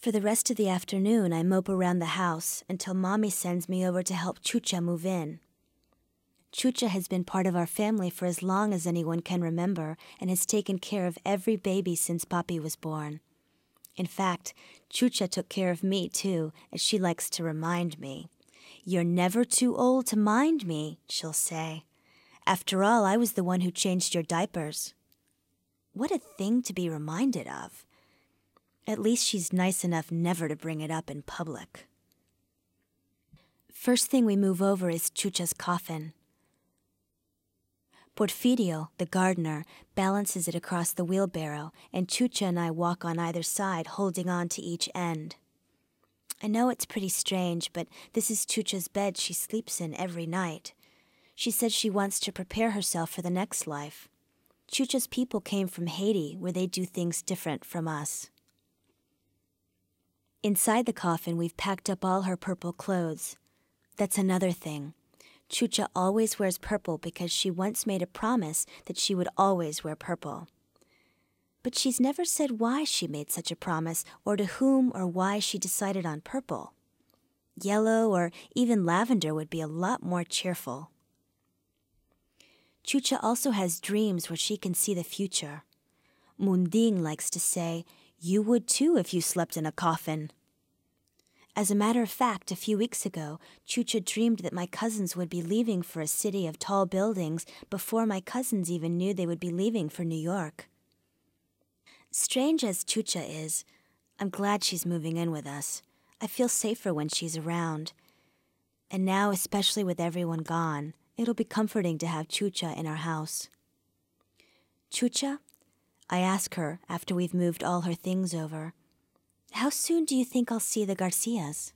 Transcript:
For the rest of the afternoon, I mope around the house until Mommy sends me over to help Chucha move in. Chucha has been part of our family for as long as anyone can remember and has taken care of every baby since Papi was born. In fact, Chucha took care of me too, as she likes to remind me. "You're never too old to mind me," she'll say. "After all, I was the one who changed your diapers." What a thing to be reminded of. At least she's nice enough never to bring it up in public. First thing we move over is Chucha's coffin. Porfirio, the gardener, balances it across the wheelbarrow, and Chucha and I walk on either side, holding on to each end. I know it's pretty strange, but this is Chucha's bed she sleeps in every night. She says she wants to prepare herself for the next life. Chucha's people came from Haiti, where they do things different from us. Inside the coffin, we've packed up all her purple clothes. That's another thing. Chucha always wears purple because she once made a promise that she would always wear purple. But she's never said why she made such a promise or to whom or why she decided on purple. Yellow or even lavender would be a lot more cheerful. Chucha also has dreams where she can see the future. Munding likes to say, "You would too if you slept in a coffin." As a matter of fact, a few weeks ago, Chucha dreamed that my cousins would be leaving for a city of tall buildings before my cousins even knew they would be leaving for New York. Strange as Chucha is, I'm glad she's moving in with us. I feel safer when she's around. And now, especially with everyone gone, it'll be comforting to have Chucha in our house. "Chucha," I ask her after we've moved all her things over, "how soon do you think I'll see the Garcias?"